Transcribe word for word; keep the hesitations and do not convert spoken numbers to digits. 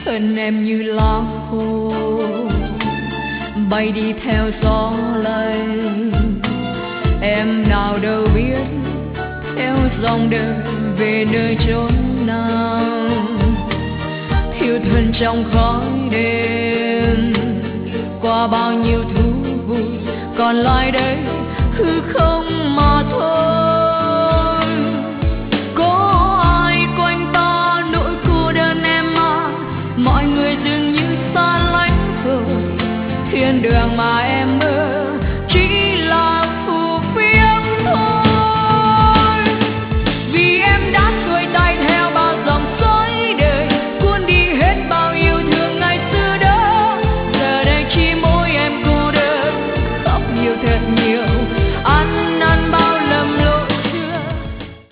Thân em như lá khô bay đi theo gió lay, em nào đâu biết theo dòng đời về nơi chốn nào, thiêu thân trong khói đêm qua bao nhiêu thú vui, còn lại đây hư không.